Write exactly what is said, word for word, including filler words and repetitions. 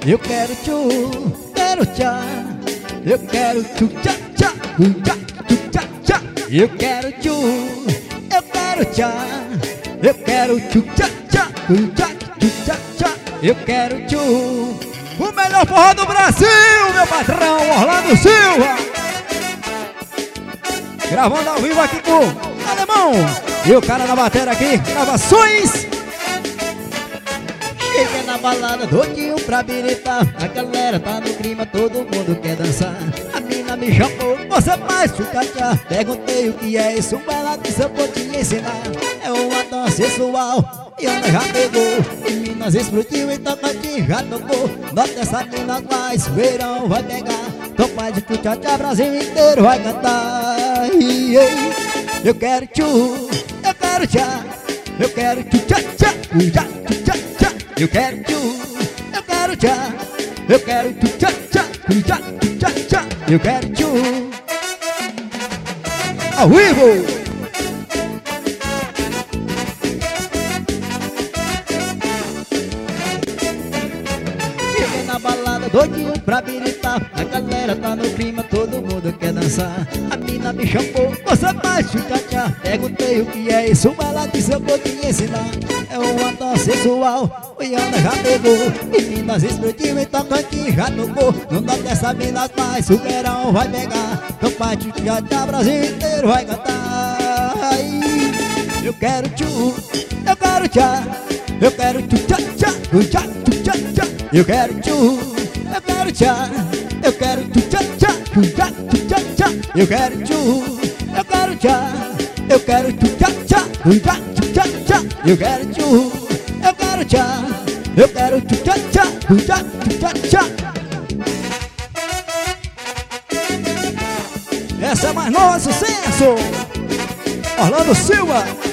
Eu quero tchu, quero tchá. Eu quero tchu, tchá, tchá, tchu, tchá, tchu, tchá, tchá. Eu quero tchu, eu quero tchá. Eu quero tchu, tchá, tchá, tchu, tchá, tchu, tchá, tchá. Eu quero tchu. O melhor forró do Brasil, meu patrão, Orlando Silva. Gravando ao vivo aqui com o Alemão. E o cara na bateria aqui, gravações. Chega na balada, doidinho pra habilitar. A galera tá no clima, todo mundo quer dançar. A mina me chamou, você faz chucachá. Perguntei o que é isso, ela disse eu vou te ensinar. É uma dança sensual, e Ana já pegou. E Minas explodiu e Tocantins já tocou. Nota essa mina mais, verão vai pegar. Então faz o chucachá, Brasil inteiro vai cantar. Eu quero tchu, eu quero tchá. Eu quero tchu, tchá, tchá, tchu, tchá, tchu, tchá, tchá. Eu quero tchu, eu quero tchá. Eu quero tchu, tchá, tchá, tchu, tchá, tchu, tchá, tchá. Eu quero tchu. Ao vivo. Cheguei na balada, doidinho pra habilitar. A galera tá no clima, todo mundo quer dançar. A mina me chamou, você faz chucachá. Perguntei o que é isso, ela disse eu vou te ensinar. É uma dança sensual, o Iana já pegou. E Minas explodiu e Tocantins já tocou. Não dá dessa Minas mais, o verão vai pegar. Então faz chucachá, Brasil inteiro vai cantar. Eu quero tchu, eu quero tchá. Eu quero tchu, tchá, tchá, tchu, tchá, tchu, tchá, tchá. Eu quero tchu, eu quero tchá. Eu quero tchu, tchá, tchá, tchu, tchá, tchu, tchá, tchá. Eu quero tchu, eu quero tchá. Eu quero tchu, tchá, tchá, tchu, tchá, tchu, tchá, tchá. Eu quero tchu, eu quero tchá. Eu quero tchu, tchá, tchá, tchu, tchá, tchu, tchá, tchá. Essa é mais novo sucesso, Orlando Silva.